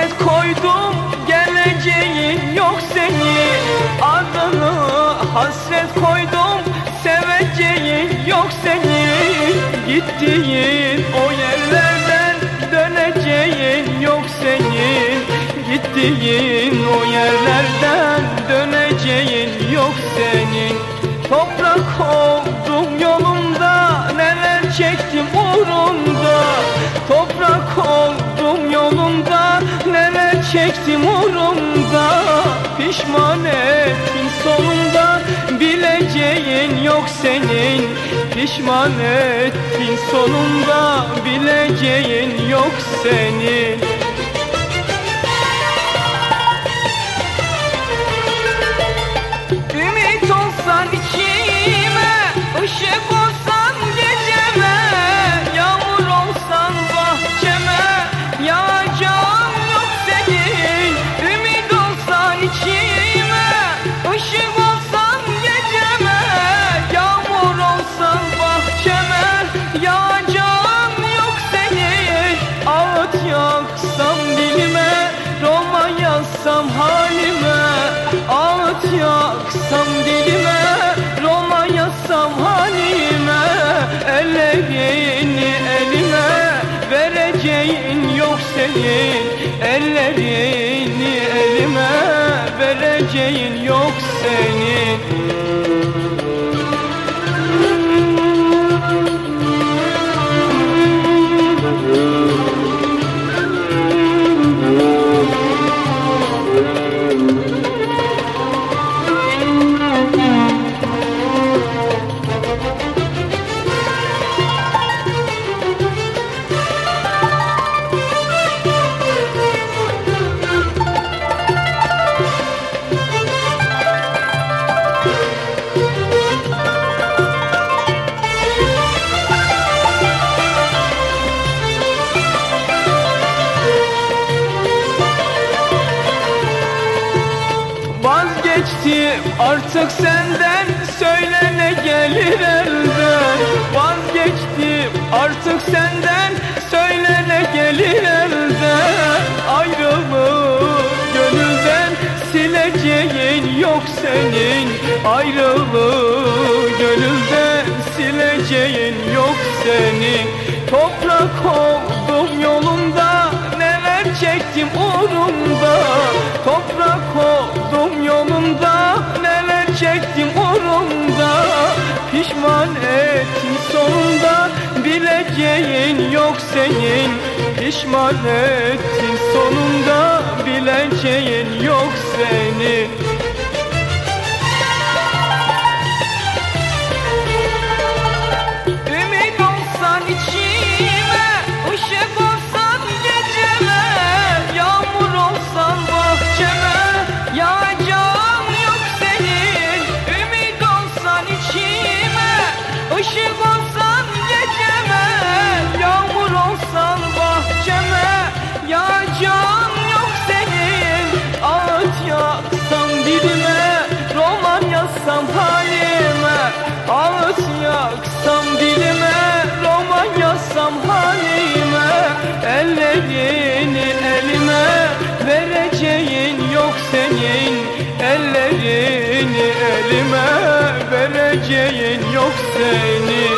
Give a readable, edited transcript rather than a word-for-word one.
hasret koydum, geleceğin yok senin. Adını hasret koydum, seveceğin yok senin. Gittiğin o yerlerden döneceğin yok senin. Gittiğin o yerlerden döneceğin yok senin. Toprak oldum yolumda, neler çektim uğrunda. Toprak oldum yolumda, neler çektim uğrunda. Pişman ettin sonunda, bileceğin yok senin. Pişman ettin sonunda, bileceğin yok senin. Ümit olsan içime, ışık olsan geceme, yağmur olsan bahçeme, yağacağım yok senin. Ümit olsan içime, ışık olsan geceme, yağmur olsan bahçeme, yağacağım yok senin. Ağıt yaksam dilime, roman yazsam halime. Ağıt yaksam dilime, roman yazsam halime. Ellerini elime, vereceğin yok senin. Ellerini elime, vereceğin yok senin. Vazgeçtim artık senden, söyle ne gelir elden. Vazgeçtim artık senden, söyle ne gelir elden. Ayrılık gönülden, sileceğin yok senin. Ayrılık gönülden, sileceğin yok senin. Toprak oldum yolunda, neler çektim uğrunda. Toprak oldum yolunda, neler çektim uğrunda. Pişman ettin sonunda, bileceğin yok senin. Pişman ettin sonunda, bileceğin yok senin. Ümit olsan içime, ışık olsan geceme, yağmur olsan bahçeme, yağacağım yok senin. Ümit olsan içime, ışık olsan geceme, yağmur olsan bahçeme, yağacağım yok senin. Ağıt yaksam dilime, roman yazsam halime. Ağıt yaksam dilime, roman yazsam halime. Ellerini elime, vereceğin yok senin. Ellerini elime, vereceğin yok senin.